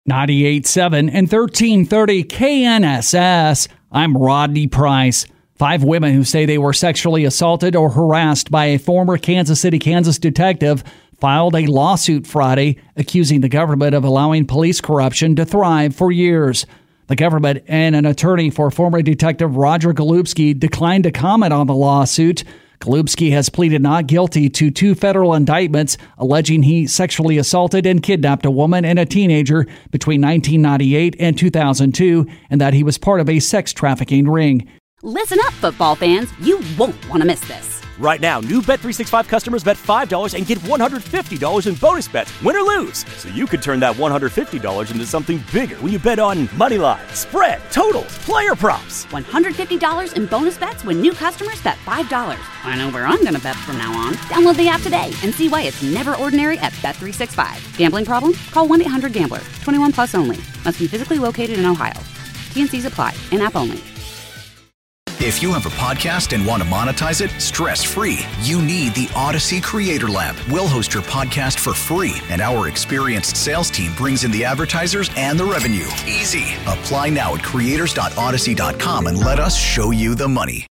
98.7 and 1330 KNSS. I'm Rodney Price. 5 women who say they were sexually assaulted or harassed by a former Kansas City, Kansas detective filed a lawsuit Friday accusing the government of allowing police corruption to thrive for years. The government and an attorney for former Detective Roger Golubski declined to comment on the lawsuit. Golubski has pleaded not guilty to 2 federal indictments alleging he sexually assaulted and kidnapped a woman and a teenager between 1998 and 2002, and that he was part of a sex trafficking ring. Listen up, football fans. You won't want to miss this. Right now, new Bet365 customers bet $5 and get $150 in bonus bets, win or lose. So you could turn that $150 into something bigger when you bet on moneyline, spread, totals, player props. $150 in bonus bets when new customers bet $5. I know where I'm going to bet from now on. Download the app today and see why it's never ordinary at Bet365. Gambling problem? Call 1-800-GAMBLER. 21 plus only. Must be physically located in Ohio. T&Cs apply. In-app only. If you have a podcast and want to monetize it stress-free, you need the Odyssey Creator Lab. We'll host your podcast for free, and our experienced sales team brings in the advertisers and the revenue. Easy. Apply now at creators.odyssey.com and let us show you the money.